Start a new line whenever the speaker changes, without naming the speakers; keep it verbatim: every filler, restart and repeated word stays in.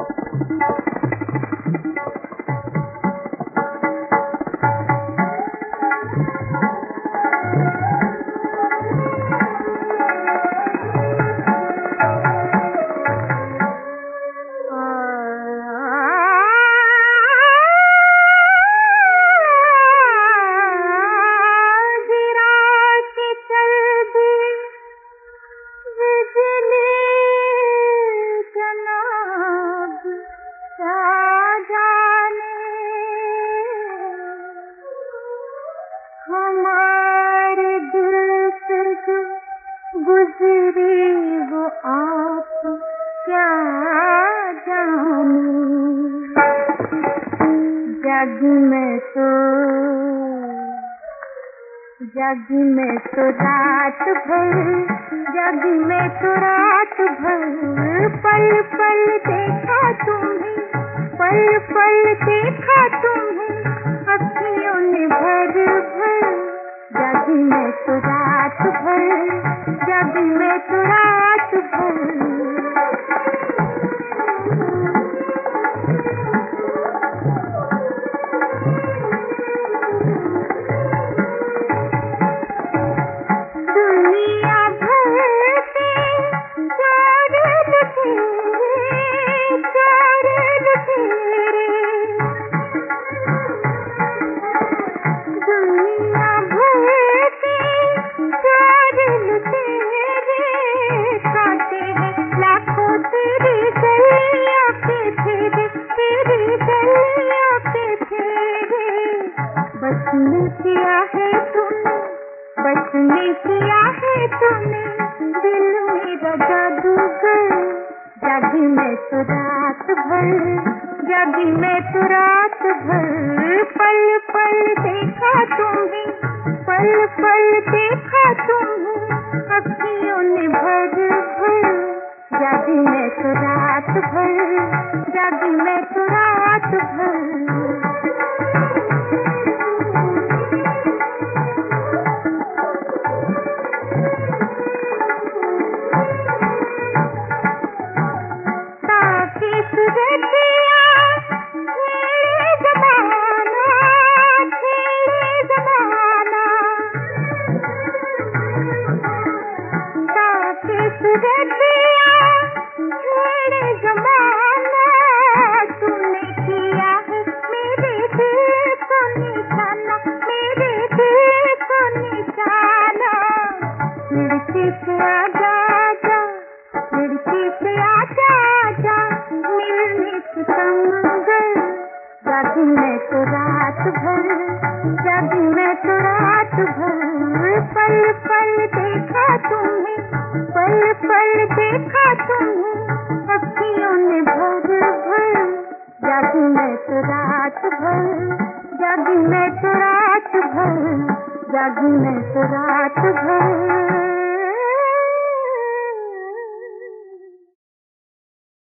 हमारे दिल से जो गुजरी वो आप क्या जाने। जागी मैं तो जागी मैं तो रात भर, जागी मैं तो रात भर, पल पल देखा तुम्हें, पल पल देखा तुम्हें अखियों ने भर भर। जागी मैं तो रात भर, जागी मैं तो रात भर। बसने किया है तूने, बसने किया है तूने दिल मेरा जादूगर। जागी मैं तो रात भर, जागी मैं तो रात भर, पल पल देखा तुम्हें, पल पल देखा तुम्हें अखियों ने भर भर। जागी मैं तो रात भर, जागी मैं तो रात भर। लड़की से आजा जा, लड़की से आजा जा, मिलने की समंदर। जागी मैं तो रात भर, जागी मैं तो रात भर, पल पल देखा तुम्हें, पल पल देखा तुम्हें अखियों ने भर भर। जागी मैं तो रात भर, जागी मैं तो रात भर, जागी मैं तो रात भर।